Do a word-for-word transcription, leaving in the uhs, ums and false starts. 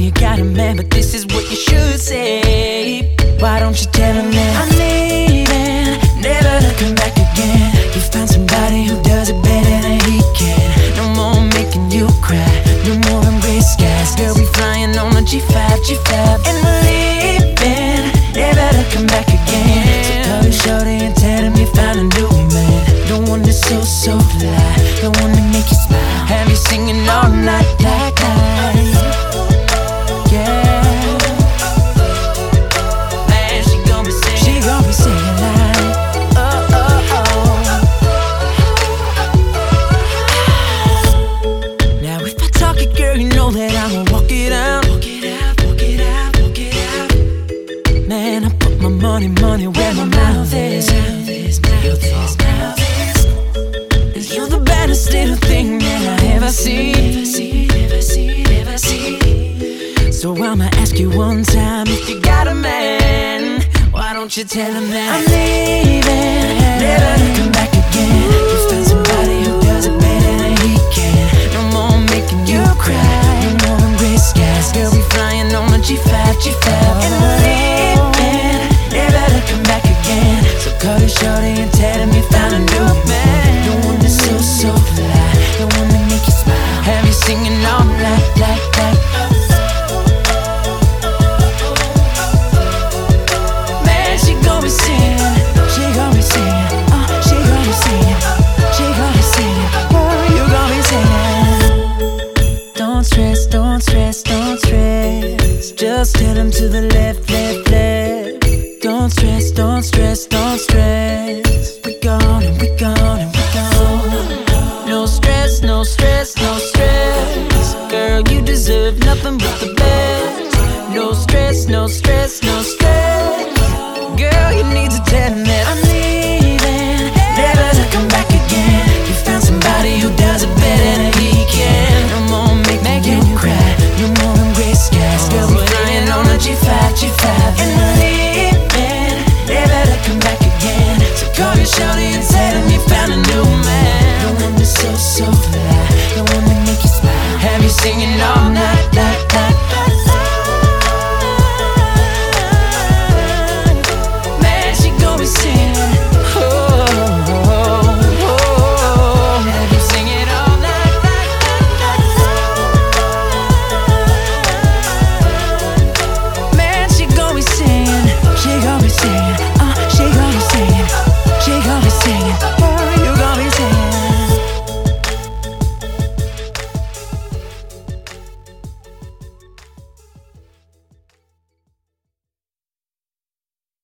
you got a man, but this is what you should say. Why don't you tell him that I'm leaving, never to come back again? You found somebody who does it better than he can. No more making you cry, no more them gray skies. Girl, we flying on a G five, G five, and we're leaving, never to come back again. So call your shorty and tell him you found a new man, the one that's so, so fly, the one that make you smile, have you singing all night like that. Yeah. You know that I'ma walk it out, walk it out, walk it out, walk it out. Man, I put my money, money where my mouth is. Mouth is, mouth is, mouth is. You're the baddest little thing that I ever see, ever see, ever see, ever see. So I'ma ask you one time, if you got a man, why don't you tell him that I'm leaving, never to come back again. You found somebody who does it better than he can. No more making you cry, no more them gray skies. Girl, we flying on a G five, G five, and we're leaving, never to come back again. So call your shorty and tell him you found a new man, the one that's so, so fly, the one that make you smile, have you singing all night like that. Man, she gon' be singing, she gon' be singing, oh, she gon' be singing, she gon' be singing, oh, you gon' be singing. Don't stress, don't stress, don't stress. Just tell him to the left, left, left. Don't stress, don't stress, don't stress. We gone and we gone and we gone. No stress, no stress, no stress. Girl, you deserve nothing but the best. No stress, no stress, no stress. Girl, you need to tell him that I'm leaving, never to come back again. You found somebody who does it better than he can. No more making you cry, no more them gray skies. Girl, we're flying on a G five, G five, and we're leaving, never to come back again. So call your shorty and tell him you found a new man, the one that's so, so fly, the one that make you smile, have you singing all night.